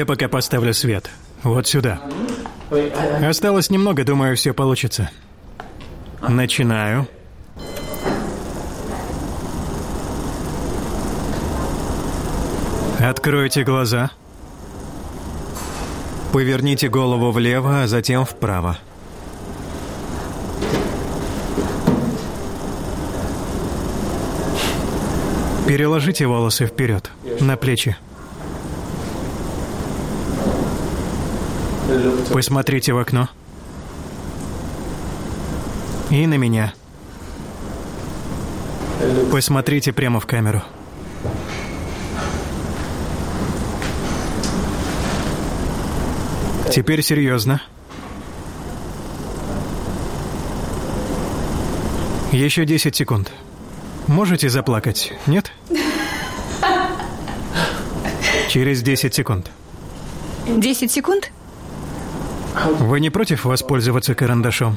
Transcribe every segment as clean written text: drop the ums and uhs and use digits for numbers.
Я пока поставлю свет. Вот сюда. Осталось немного, думаю, все получится. Начинаю. Откройте глаза. Поверните голову влево, а затем вправо. Переложите волосы вперед, на плечи. Посмотрите в окно. И на меня. Посмотрите прямо в камеру. Теперь серьезно. Еще 10 секунд. Можете заплакать, нет? Через 10 секунд. 10 секунд? Вы не против воспользоваться карандашом?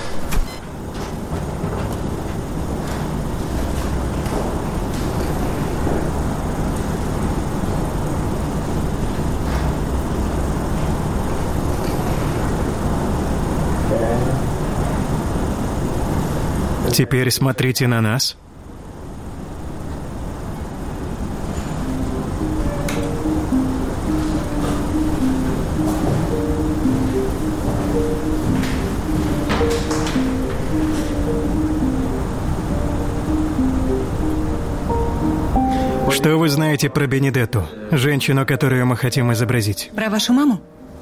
Теперь смотрите на нас. Что вы знаете про Бенедетту, женщину, которую мы хотим изобразить? Про вашу маму?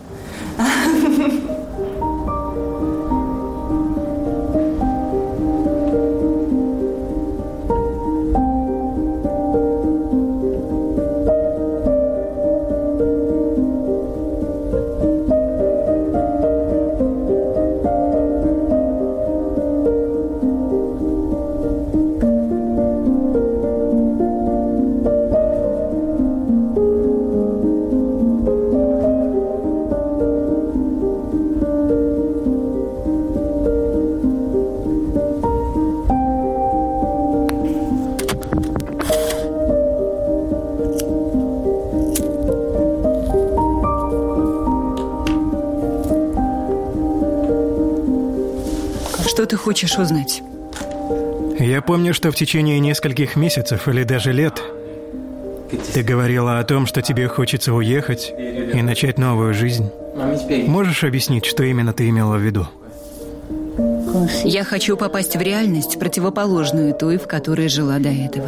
Что ты хочешь узнать? Я помню, что в течение нескольких месяцев или даже лет ты говорила о том, что тебе хочется уехать и начать новую жизнь. Можешь объяснить, что именно ты имела в виду? Я хочу попасть в реальность, противоположную той, в которой жила до этого.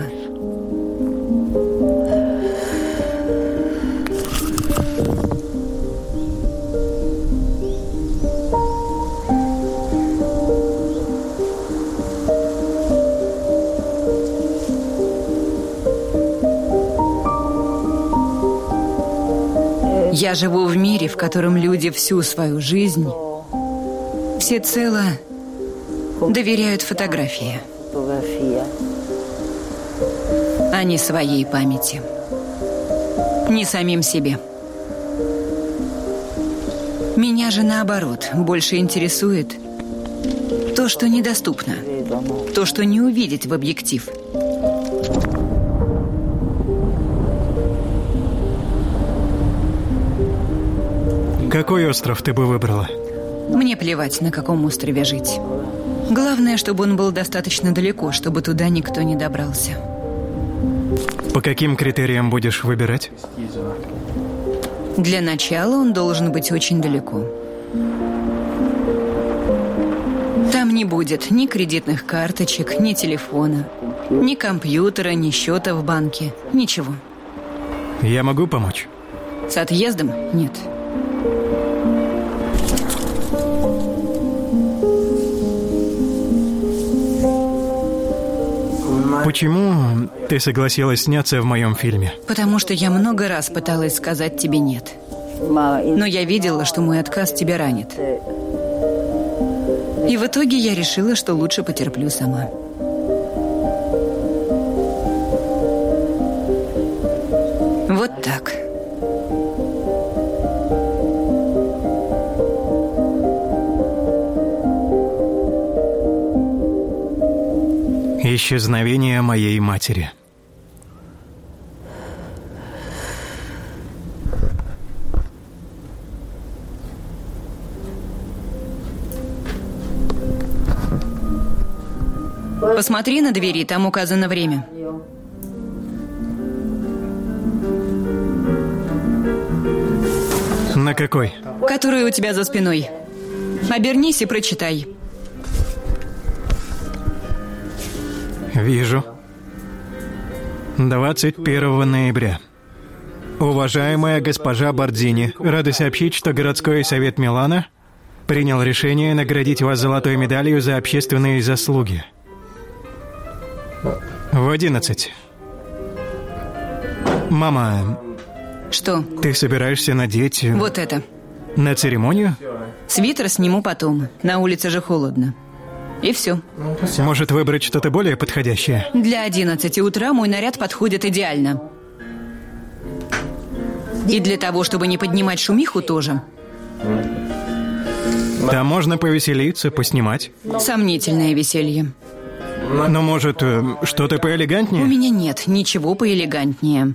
Я живу в мире, в котором люди всю свою жизнь всецело доверяют фотографии, а не своей памяти, не самим себе. Меня же, наоборот, больше интересует то, что недоступно, то, что не увидеть в объектив. Какой остров ты бы выбрала? Мне плевать, на каком острове жить. Главное, чтобы он был достаточно далеко, чтобы туда никто не добрался. По каким критериям будешь выбирать? Для начала он должен быть очень далеко. Там не будет ни кредитных карточек, ни телефона, ни компьютера, ни счета в банке, ничего. Я могу помочь? С отъездом? Нет. Почему ты согласилась сняться в моем фильме? Потому что я много раз пыталась сказать тебе «нет». Но я видела, что мой отказ тебя ранит. И в итоге я решила, что лучше потерплю сама. Вот так. Исчезновение моей матери. Посмотри на двери, там указано время. На какой? Который у тебя за спиной. Обернись и прочитай. Вижу. 21 ноября. Уважаемая госпожа Бардини, рады сообщить, что городской совет Милана принял решение наградить вас золотой медалью за общественные заслуги. В 11. Мама, Что? ты собираешься надеть Вот это. на церемонию? Свитер сниму потом. На улице же холодно. И все. Может, выбрать что-то более подходящее? Для 11 утра мой наряд подходит идеально. И для того, чтобы не поднимать шумиху, тоже. Там можно повеселиться, поснимать. Сомнительное веселье. Но, может, что-то У поэлегантнее? меня нет ничего поэлегантнее.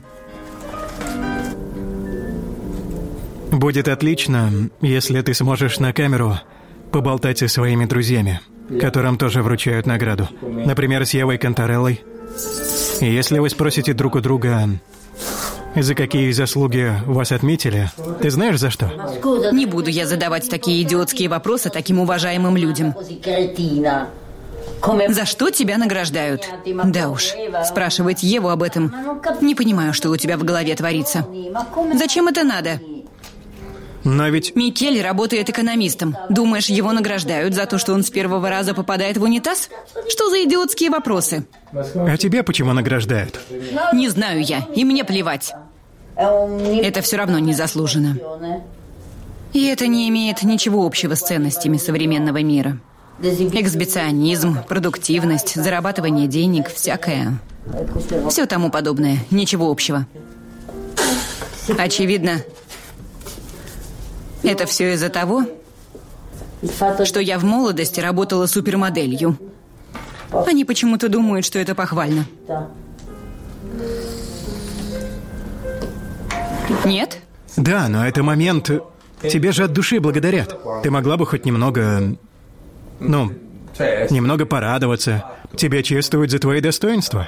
Будет отлично, если ты сможешь на камеру поболтать со своими друзьями, которым тоже вручают награду. Например, с Евой Контореллой. И если вы спросите друг у друга, за какие заслуги вас отметили, ты знаешь, за что? Не буду я задавать такие идиотские вопросы таким уважаемым людям. За что тебя награждают? Да уж, спрашивать Еву об этом. Не понимаю, что у тебя в голове творится. Зачем это надо? Но ведь... Микель работает экономистом. Думаешь, его награждают за то, что он с первого раза попадает в унитаз? Что за идиотские вопросы? А тебя почему награждают? Не знаю я, и мне плевать. Это все равно не заслужено. И это не имеет ничего общего с ценностями современного мира. Эксбиционизм, продуктивность, зарабатывание денег, всякое. Все тому подобное, ничего общего. Очевидно, это все из-за того, что я в молодости работала супермоделью. Они почему-то думают, что это похвально. Нет? Да, но это момент... Тебе же от души благодарят. Ты могла бы хоть немного... немного порадоваться. Тебя чествуют за твои достоинства.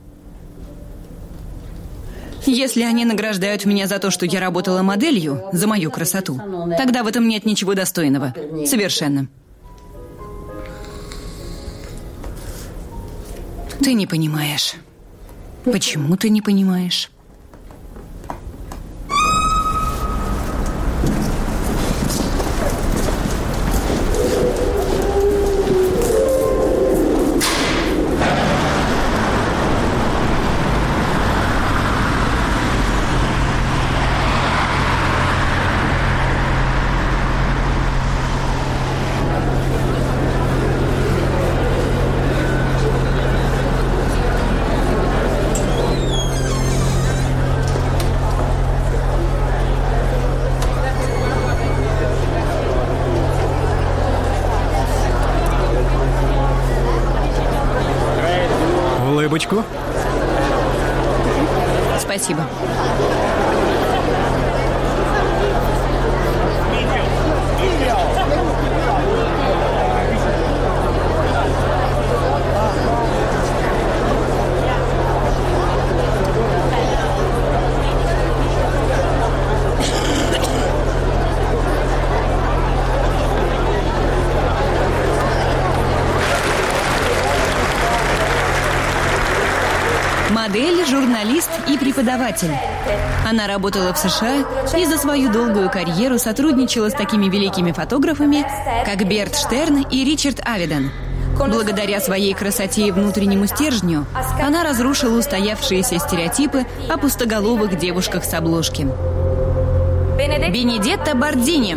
Если они награждают меня за то, что я работала моделью, за мою красоту, тогда в этом нет ничего достойного. Совершенно. Ты не понимаешь. Почему ты не понимаешь? Улыбочку. Спасибо. Модель, журналист и преподаватель. Она работала в США и за свою долгую карьеру сотрудничала с такими великими фотографами, как Берт Штерн и Ричард Авидон. Благодаря своей красоте и внутреннему стержню она разрушила устоявшиеся стереотипы о пустоголовых девушках с обложки. Бенедетта Бардини.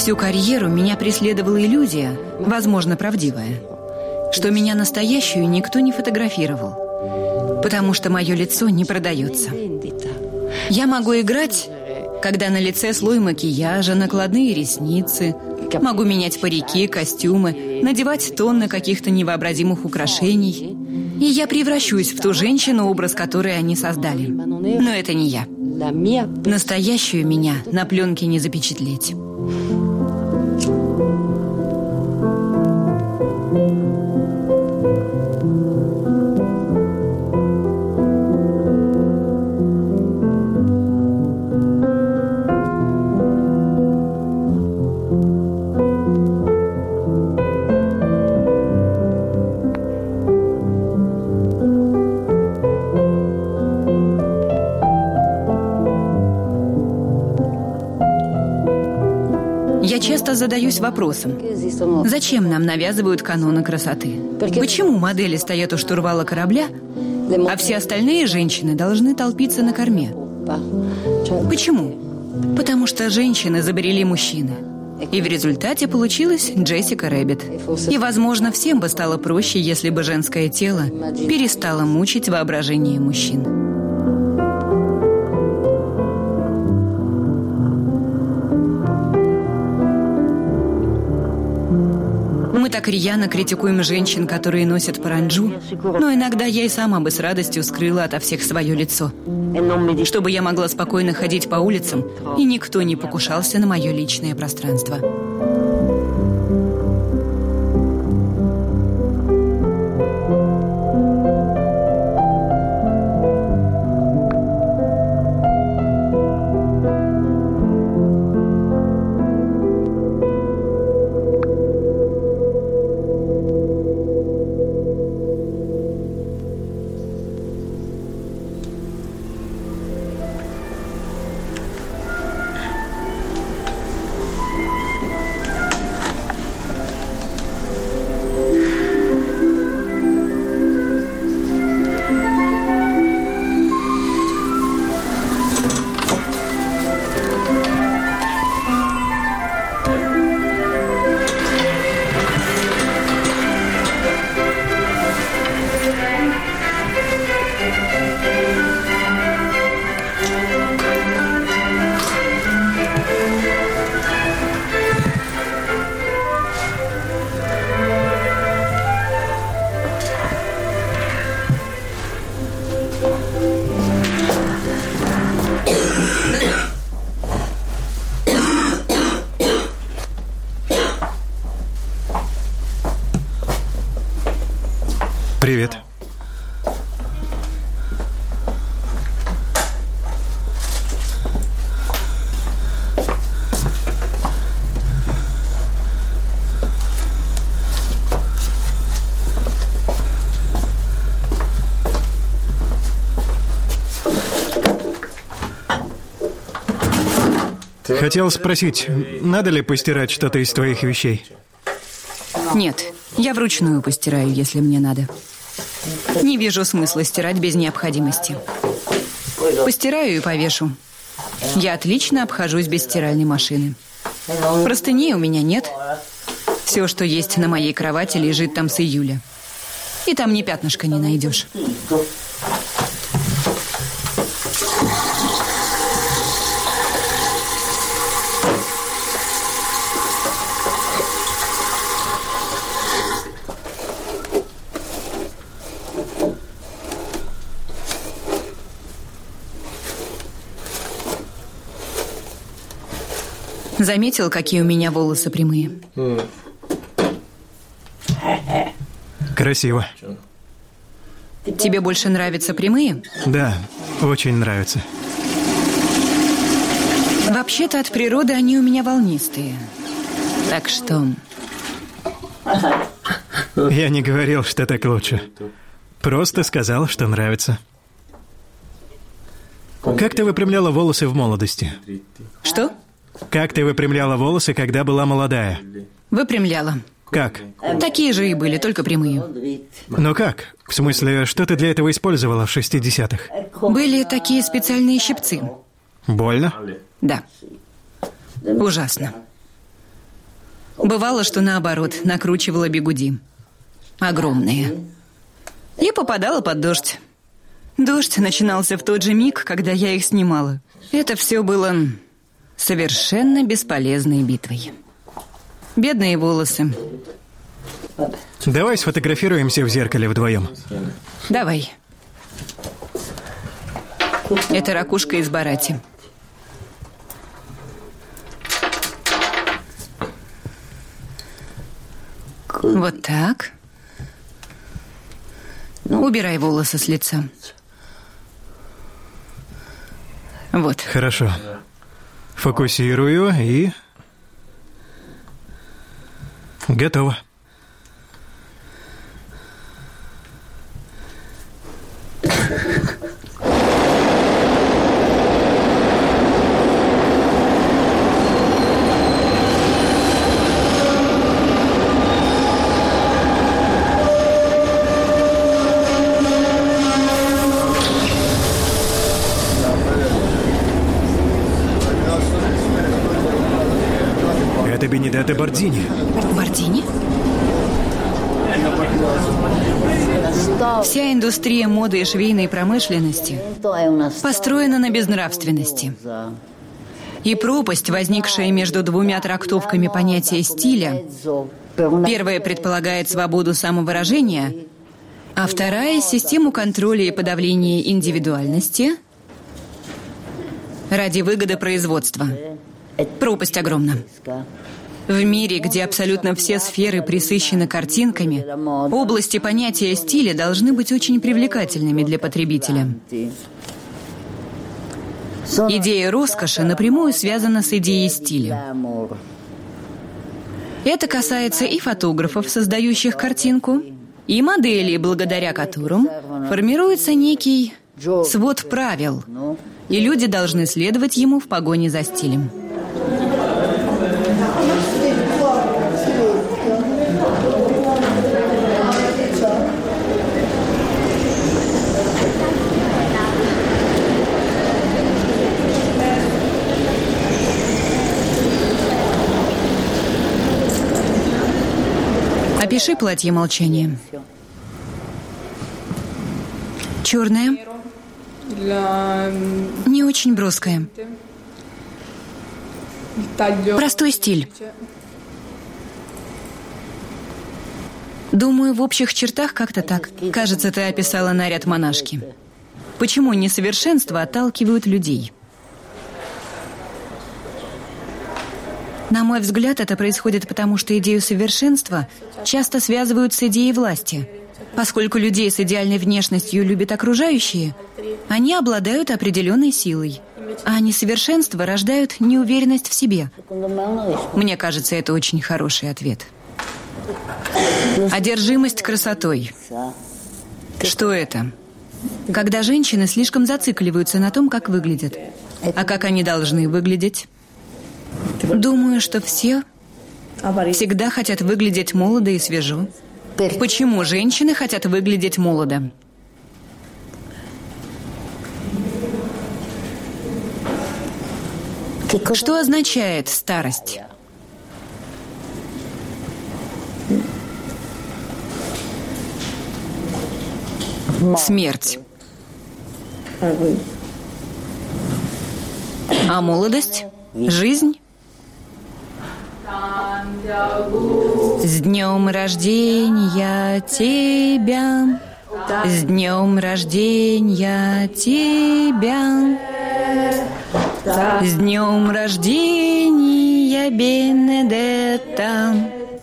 Всю карьеру меня преследовала иллюзия, возможно, правдивая, что меня настоящую никто не фотографировал, потому что мое лицо не продается. Я могу играть, когда на лице слой макияжа, накладные ресницы, могу менять парики, костюмы, надевать тонны каких-то невообразимых украшений. И я превращусь в ту женщину, образ которой они создали. Но это не я. Настоящую меня на пленке не запечатлеть. Я часто задаюсь вопросом, зачем нам навязывают каноны красоты? Почему модели стоят у штурвала корабля, а все остальные женщины должны толпиться на корме? Почему? Потому что женщины забрели мужчины. И в результате получилась Джессика Рэббит. И, возможно, всем бы стало проще, если бы женское тело перестало мучить воображение мужчин. Мы так рьяно критикуем женщин, которые носят паранджу, но иногда я и сама бы с радостью скрыла ото всех свое лицо, чтобы я могла спокойно ходить по улицам, и никто не покушался на мое личное пространство. Привет. Хотел спросить, надо ли постирать что-то из твоих вещей? Нет, я вручную постираю, если мне надо. Не вижу смысла стирать без необходимости. Постираю и повешу. Я отлично обхожусь без стиральной машины. Простыней у меня нет. Все, что есть на моей кровати, лежит там с июля. И там ни пятнышка не найдешь. Заметил, какие у меня волосы прямые? Красиво. Тебе больше нравятся прямые? Да, очень нравится. Вообще-то от природы они у меня волнистые. Так что... Я не говорил, что так лучше. Просто сказал, что нравится. Как ты выпрямляла волосы в молодости? Что? Как ты выпрямляла волосы, когда была молодая? Выпрямляла. Как? Такие же и были, только прямые. Но как? В смысле, что ты для этого использовала в 60-х? Были такие специальные щипцы. Больно? Да. Ужасно. Бывало, что наоборот, накручивала бигуди. Огромные. И попадала под дождь. Дождь начинался в тот же миг, когда я их снимала. Это все было совершенно бесполезной битвой. Бедные волосы. Давай сфотографируемся в зеркале вдвоем. Давай. Это ракушка из Барати. Вот так. Убирай волосы с лица. Вот. Хорошо. Фокусирую и... Готово. Это Бенедетто Бордини. Бордини? Вся индустрия моды и швейной промышленности построена на безнравственности. И пропасть, возникшая между двумя трактовками понятия стиля, первая предполагает свободу самовыражения, а вторая — систему контроля и подавления индивидуальности ради выгоды производства. Пропасть огромна. В мире, где абсолютно все сферы пресыщены картинками, области понятия стиля должны быть очень привлекательными для потребителя. Идея роскоши напрямую связана с идеей стиля. Это касается и фотографов, создающих картинку, и моделей, благодаря которым формируется некий свод правил, и люди должны следовать ему в погоне за стилем. Опиши платье молчания. Черное. Не очень броское. Простой стиль. Думаю, в общих чертах как-то так. Кажется, ты описала наряд монашки. Почему несовершенства отталкивают людей? На мой взгляд, это происходит потому, что идею совершенства часто связывают с идеей власти. Поскольку людей с идеальной внешностью любят окружающие, они обладают определенной силой, а несовершенства рождают неуверенность в себе. Мне кажется, это очень хороший ответ. Одержимость красотой. Что это? Когда женщины слишком зацикливаются на том, как выглядят. А как они должны выглядеть? Думаю, что все всегда хотят выглядеть молодо и свежо. Почему женщины хотят выглядеть молодо? Что означает старость? Смерть. А молодость? Жизнь? С днем рождения тебя, с днем рождения тебя, с днем рождения, Бенедетто,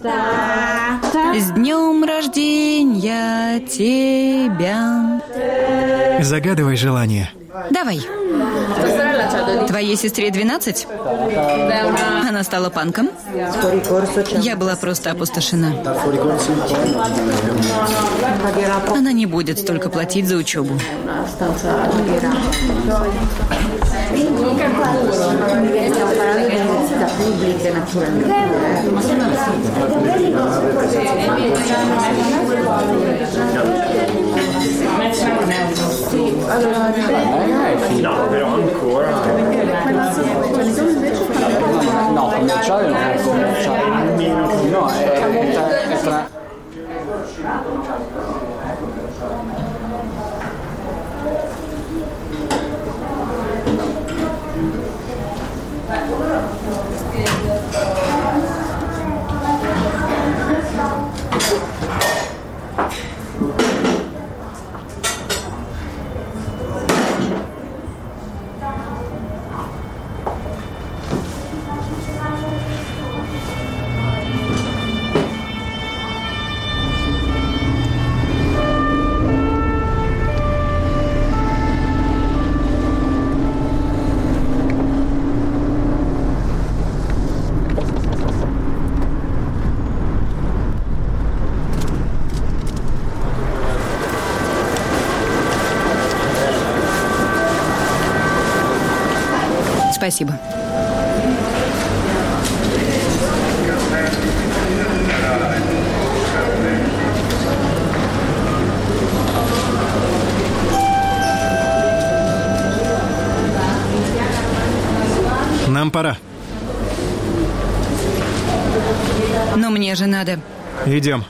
с днем рождения тебя. Загадывай желание. Давай. Твоей сестре 12? Она стала панком? Я была просто опустошена. Она не будет столько платить за учебу. No, però ancora. commerciale non è commerciale. No, è tra... Спасибо. Нам пора. Но мне же надо. Идем.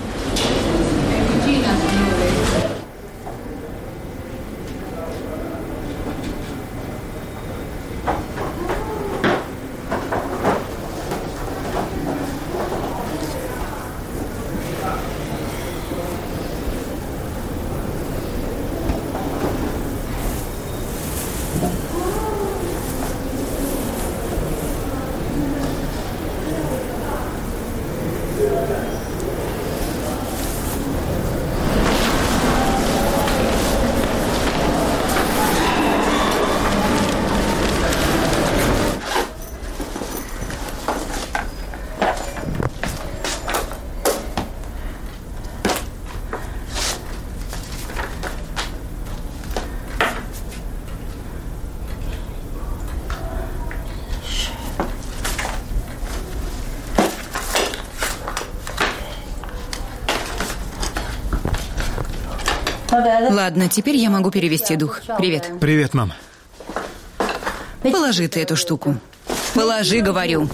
Ладно, теперь я могу перевести дух. Привет. Привет, мам. Положи ты эту штуку. Положи, говорю.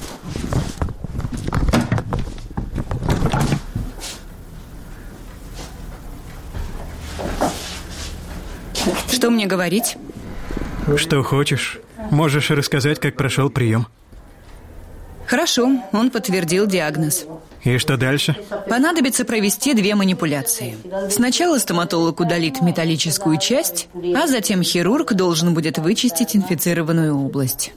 Что мне говорить? Что хочешь. Можешь рассказать, как прошел прием. Хорошо, он подтвердил диагноз. И что дальше? Понадобится провести 2 манипуляции. Сначала стоматолог удалит металлическую часть, а затем хирург должен будет вычистить инфицированную область.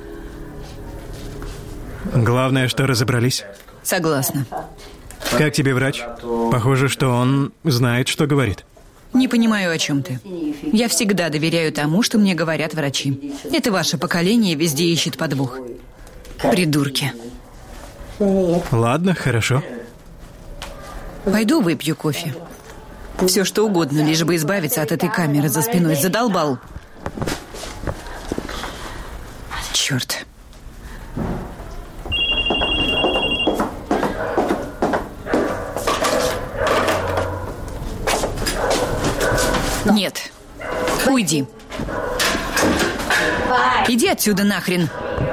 Главное, что разобрались. Согласна. Как тебе врач? Похоже, что он знает, что говорит. Не понимаю, о чем ты. Я всегда доверяю тому, что мне говорят врачи. Это ваше поколение везде ищет подвох. Придурки. Ладно, хорошо. Пойду выпью кофе. Все что угодно, лишь бы избавиться от этой камеры за спиной. Задолбал. Черт. Нет. Уйди. Иди отсюда нахрен.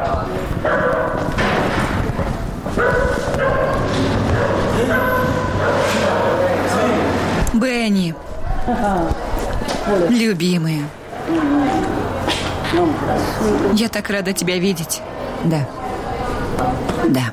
Бенни. Любимая. Я так рада тебя видеть. Да. Да.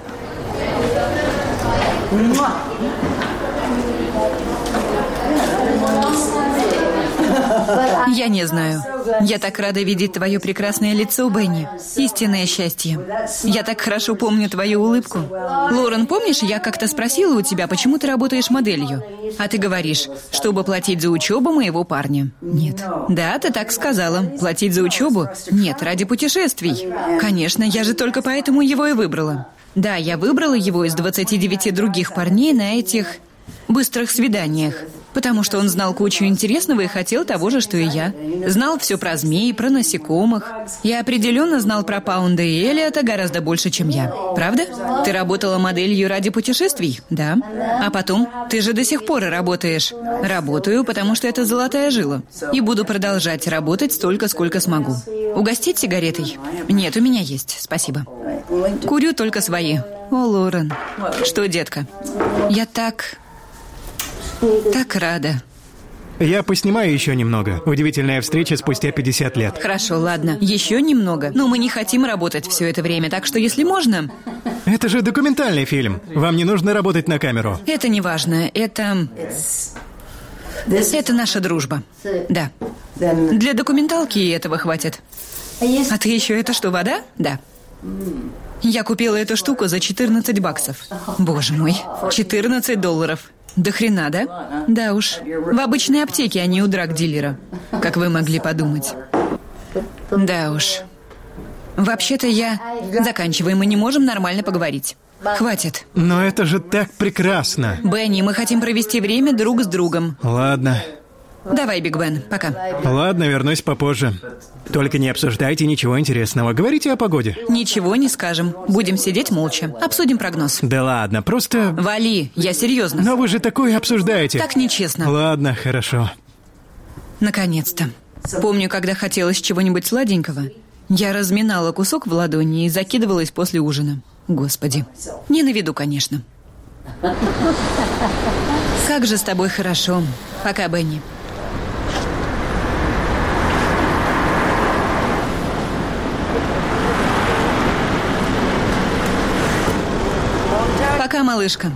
Я не знаю. Я так рада видеть твое прекрасное лицо, Бенни. Истинное счастье. Я так хорошо помню твою улыбку. Лорен, помнишь, я как-то спросила у тебя, почему ты работаешь моделью? А ты говоришь, чтобы платить за учебу моего парня. Нет. Да, ты так сказала. Платить за учебу? Нет, ради путешествий. Конечно, я же только поэтому его и выбрала. Да, я выбрала его из 29 других парней на этих быстрых свиданиях. Потому что он знал кучу интересного и хотел того же, что и я. Знал все про змей, про насекомых. Я определенно знал про Паунда и Элиота гораздо больше, чем я. Правда? Ты работала моделью ради путешествий? Да. А потом? Ты же до сих пор работаешь. Работаю, потому что это золотая жила. И буду продолжать работать столько, сколько смогу. Угостить сигаретой? Нет, у меня есть, спасибо. Курю только свои. О, Лорен. Что, детка? Я так рада. Я поснимаю еще немного. Удивительная встреча спустя 50 лет. Хорошо, ладно. Еще немного. Но мы не хотим работать все это время, так что если можно... Это же документальный фильм. Вам не нужно работать на камеру. Это не важно. Это наша дружба. Да. Для документалки этого хватит. А ты еще это что, вода? Да. Я купила эту штуку за $14. Боже мой, $14. До хрена, да? Да уж. В обычной аптеке, а не у драг-дилера. Как вы могли подумать. Да уж. Вообще-то Заканчиваем, мы не можем нормально поговорить. Хватит. Но это же так прекрасно. Бенни, мы хотим провести время друг с другом. Ладно. Давай, Биг Бен, пока. Ладно, вернусь попозже. Только не обсуждайте ничего интересного. Говорите о погоде. Ничего не скажем. Будем сидеть молча. Обсудим прогноз. Да ладно, просто... Вали, я серьезно. Но вы же такое обсуждаете. Так нечестно. Ладно, хорошо. Наконец-то. Помню, когда хотелось чего-нибудь сладенького, я разминала кусок в ладони и закидывалась после ужина. Господи. Не на виду, конечно. Как же с тобой хорошо. Пока, Бенни. Пока, малышка.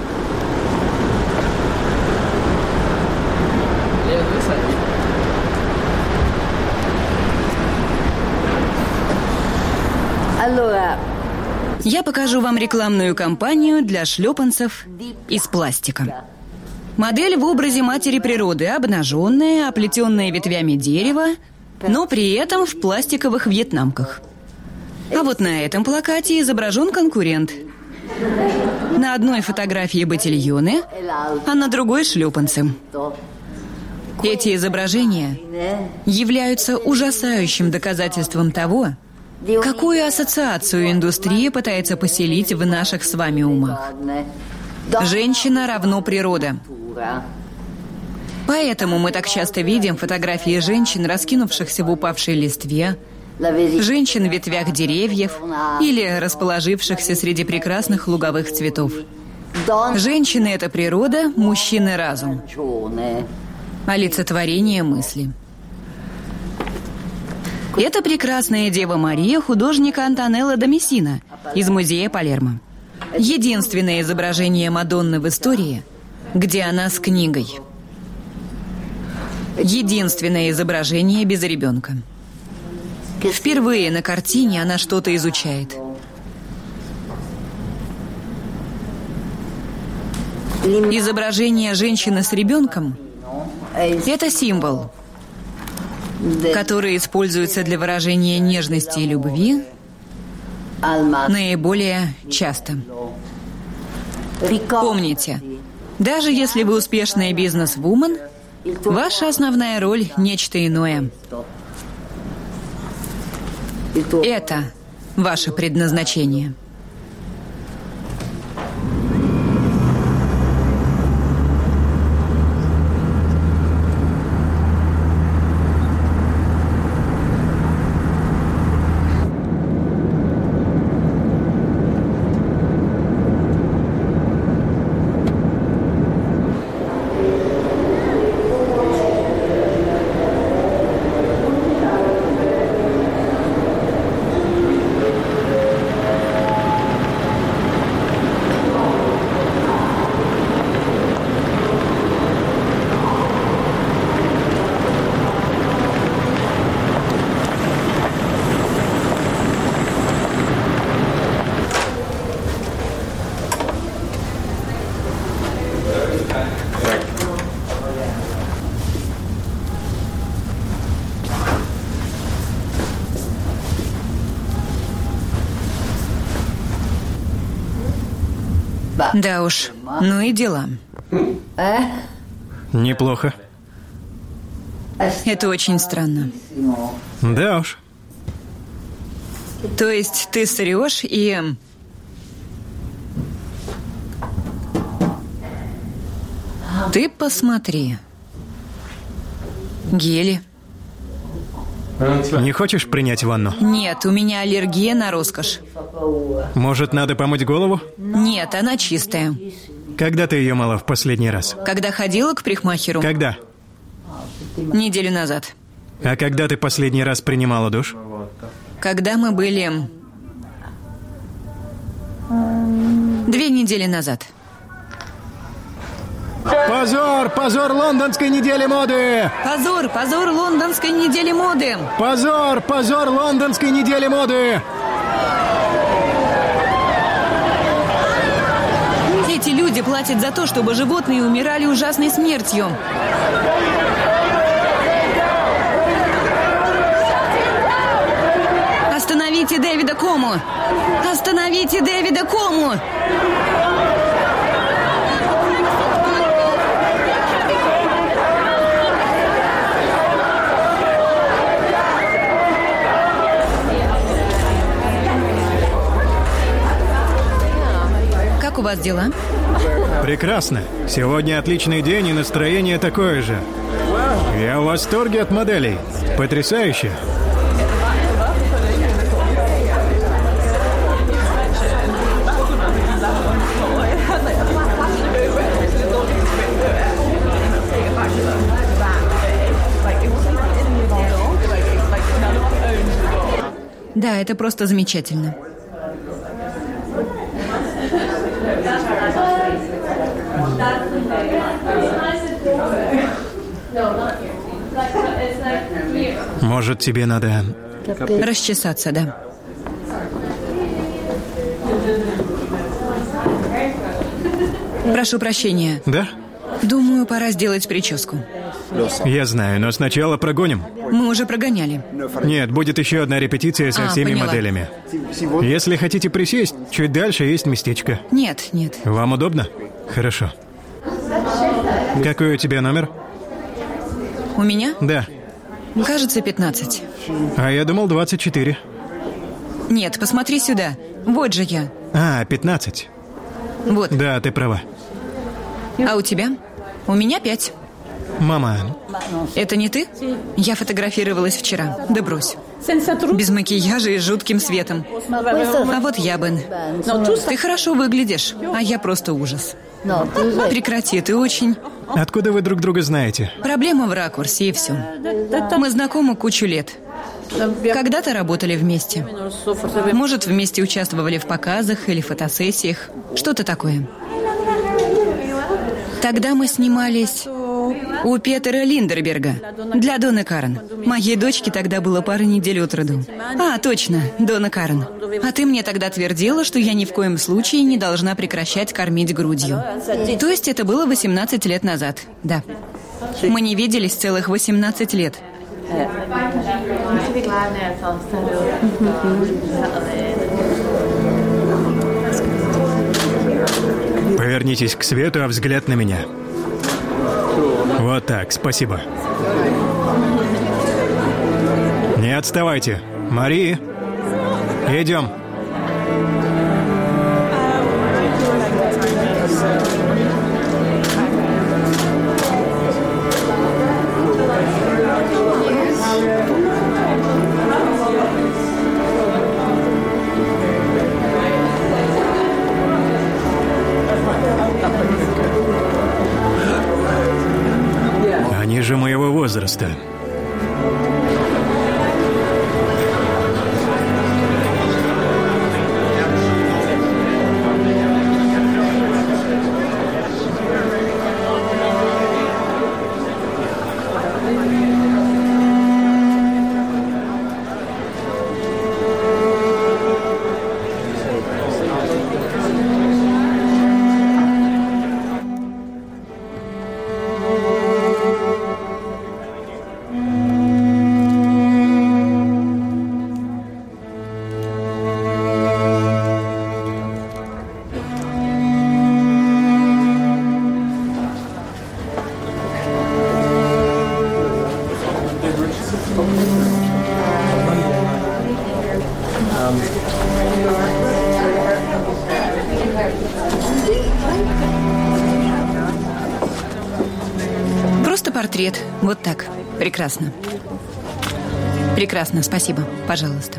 Я покажу вам рекламную кампанию для шлепанцев из пластика. Модель в образе матери природы, обнаженная, оплетенная ветвями дерева, но при этом в пластиковых вьетнамках. А вот на этом плакате изображен конкурент. На одной фотографии ботильоны, а на другой шлепанцы. Эти изображения являются ужасающим доказательством того, какую ассоциацию индустрия пытается поселить в наших с вами умах. Женщина равно природа. Поэтому мы так часто видим фотографии женщин, раскинувшихся в упавшей листве, женщин в ветвях деревьев или расположившихся среди прекрасных луговых цветов. Женщины — это природа, мужчины — разум. Олицетворение мысли. Это прекрасная Дева Мария художника Антонелло да Мессина из музея Палермо. Единственное изображение Мадонны в истории, где она с книгой. Единственное изображение без ребенка. Впервые на картине она что-то изучает. Изображение женщины с ребенком – это символ, который используется для выражения нежности и любви наиболее часто. Помните, даже если вы успешная бизнес-вумен, ваша основная роль – нечто иное. Это ваше предназначение. Да уж, ну и дела. Неплохо. Это очень странно. Да уж. То есть ты срешь и... Ты посмотри. Гели. Не хочешь принять ванну? Нет, у меня аллергия на роскошь. Может, надо помыть голову? Нет, она чистая. Когда ты ее мыла в последний раз? Когда ходила к парикмахеру? Когда? Неделю назад. А когда ты последний раз принимала душ? Когда мы были... 2 недели назад. Позор! Позор лондонской недели моды! Позор! Позор лондонской недели моды! Позор! Позор лондонской недели моды! Эти люди платят за то, чтобы животные умирали ужасной смертью. Остановите Дэвида Кому! Остановите Дэвида Кому! Как у вас дела? Прекрасно. Сегодня отличный день, и настроение такое же. Я в восторге от моделей. Потрясающе. Да, это просто замечательно. Может, тебе надо... Расчесаться, да. Прошу прощения. Да? Думаю, пора сделать прическу. Я знаю, но сначала прогоним. Мы уже прогоняли. Нет, будет еще одна репетиция со всеми поняла. моделями. Если хотите присесть, чуть дальше есть местечко. Нет, нет. Вам удобно? Хорошо. Какой у тебя номер? У меня? Да. Кажется, 15. А я думал 24. Нет, посмотри сюда. Вот же я. А, 15. Вот. Да, ты права. А у тебя? У меня 5. Мама, Это не ты? Я фотографировалась вчера. Да брось. Без макияжа и с жутким светом. А вот я, Бен. Ты хорошо выглядишь, а я просто ужас. Прекрати, ты очень... откуда вы друг друга знаете? Проблема в ракурсе, и все. Мы знакомы кучу лет. Когда-то работали вместе. Может, вместе участвовали в показах или фотосессиях. Что-то такое. Тогда мы снимались у Петера Линдерберга для Доны Карен. Моей дочке тогда было пару недель от роду. А, точно, Дона Карен. А ты мне тогда твердила, что я ни в коем случае не должна прекращать кормить грудью. То есть это было 18 лет назад, да. Мы не виделись целых 18 лет. Повернитесь к свету, а взгляд на меня. Вот так, спасибо. Не отставайте. Мари, идем. Они же моего возраста. портрет. Вот так. Прекрасно. Прекрасно, спасибо. Пожалуйста.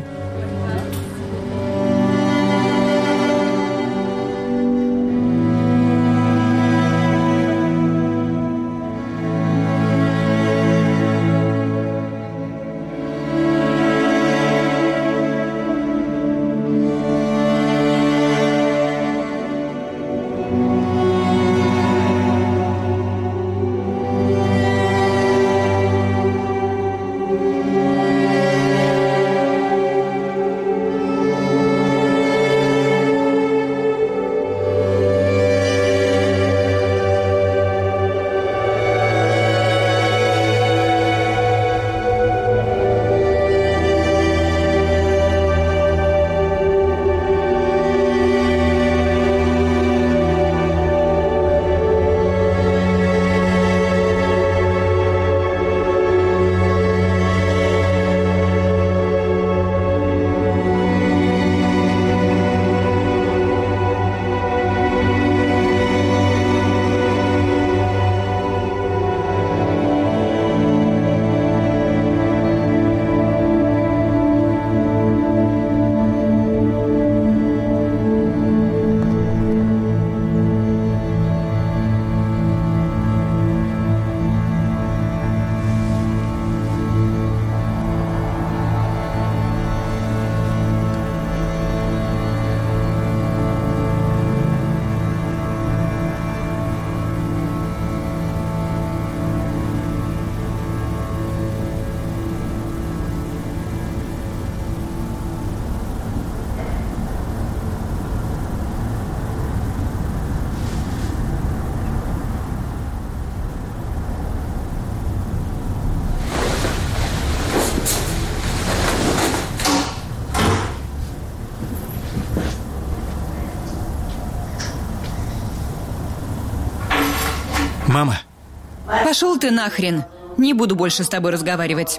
Мама. Пошел ты нахрен. Не буду больше с тобой разговаривать.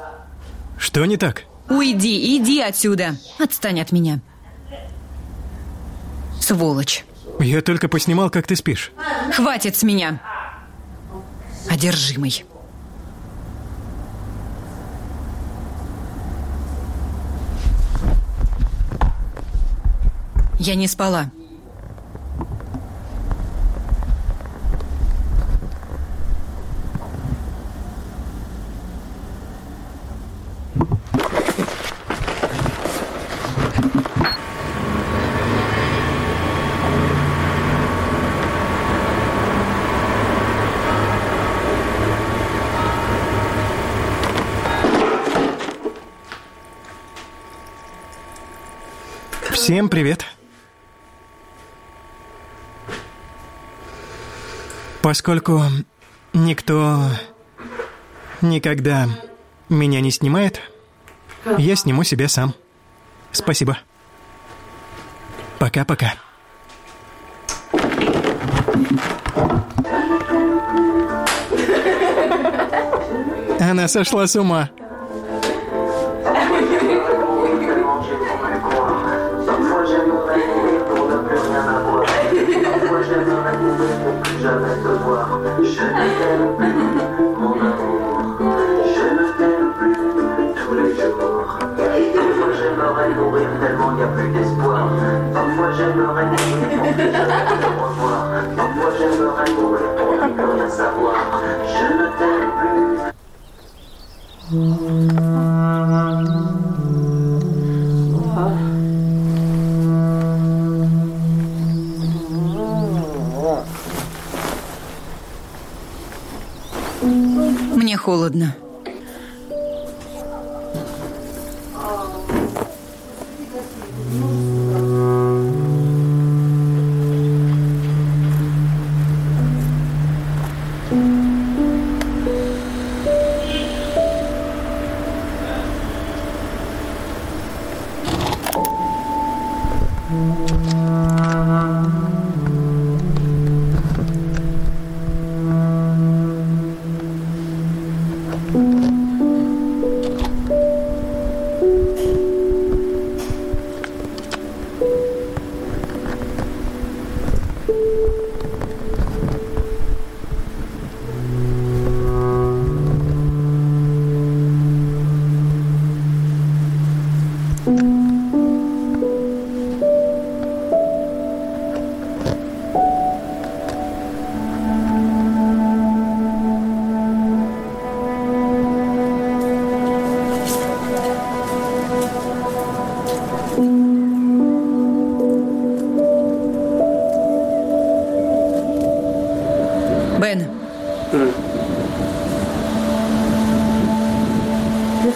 Что не так? Уйди, иди отсюда. Отстань от меня. Сволочь. Я только поснимал, как ты спишь. Хватит с меня. Одержимый. Я не спала. Всем привет. Поскольку никто никогда меня не снимает, я сниму себя сам. Спасибо. Пока-пока. Она сошла с ума. Мне холодно.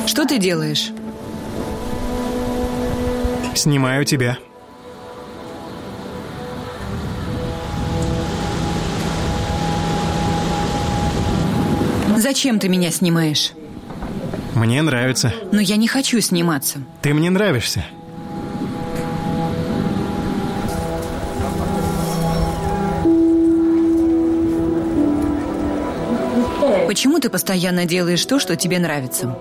Что ты делаешь? Снимаю тебя. Зачем ты меня снимаешь? Мне нравится. Но я не хочу сниматься. Ты мне нравишься. Почему ты постоянно делаешь то, что тебе нравится?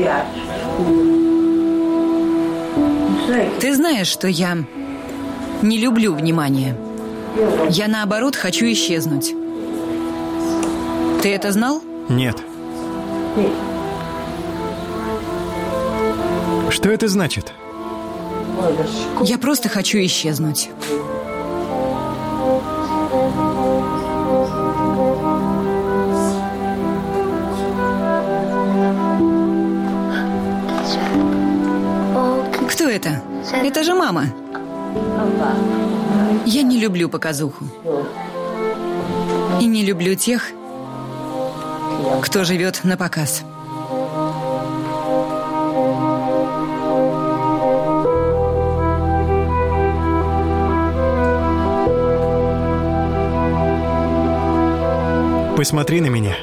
Ты знаешь, что я не люблю внимания. Я, наоборот, хочу исчезнуть. Ты это знал? Нет. Что это значит? Я просто хочу исчезнуть. Кто это? Это же мама. Я не люблю показуху. И не люблю тех, кто живет на показ. Посмотри на меня.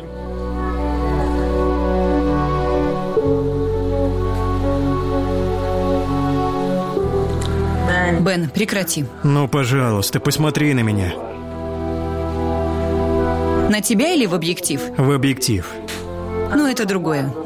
Бен, прекрати. Ну, пожалуйста, посмотри на меня. На тебя или в объектив? В объектив. Ну, это другое.